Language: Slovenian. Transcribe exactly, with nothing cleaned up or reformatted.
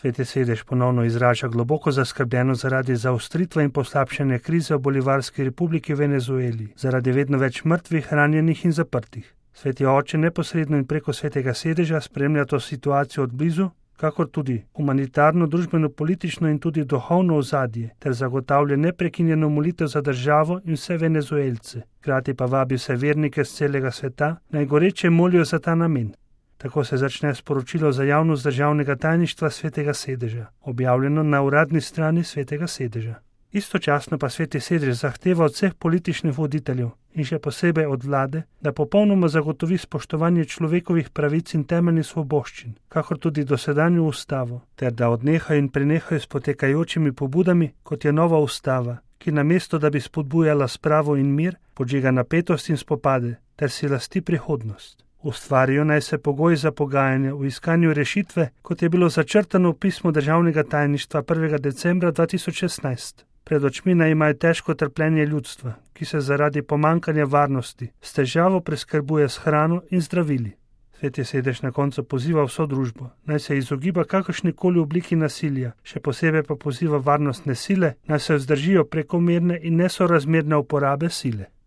Sveti sedež ponovno izraža globoko zaskrbljenost zaradi zaostritve in poslabšanja krize v Bolivarski republiki Venezueli, zaradi vedno več mrtvih, ranjenih in zaprtih. Sveti oče neposredno in preko svetega sedeža spremlja to situacijo od blizu, kakor tudi humanitarno, družbeno, politično in tudi duhovno ozadje, ter zagotavlja neprekinjeno molitev za državo in vse Venezuelce. Hkrati pa vabi vse vernike z celega sveta, naj goreče molijo za ta namen. Tako se začne sporočilo za javnost državnega tajništva svetega sedeža, objavljeno na uradni strani svetega sedeža. Istočasno pa sveti sedež zahteva od vseh političnih voditeljev in še posebej od vlade, da popolnoma zagotovi spoštovanje človekovih pravic in temeljnih svoboščin, kakor tudi dosedanjo ustavo, ter da odnehajo in prenehajo s potekajočimi pobudami, kot je nova ustava, ki namesto da bi spodbujala spravo in mir, podžiga napetost in spopade, ter si lasti prihodnost. Ustvarijo naj se pogoji za pogajanje v iskanju rešitve, kot je bilo začrtano v pismu državnega tajništva prvega decembra dva tisoč šestnajst. Pred očmi naj imajo težko trpljenje ljudstva, ki se zaradi pomankanja varnosti s težavo preskrbuje s hrano in zdravili. Sveti sedež na koncu poziva vso družbo, naj se izogiba kakršnikoli obliki nasilja, še posebej pa poziva varnostne sile, naj se vzdržijo prekomerne in nesorazmerne uporabe sile.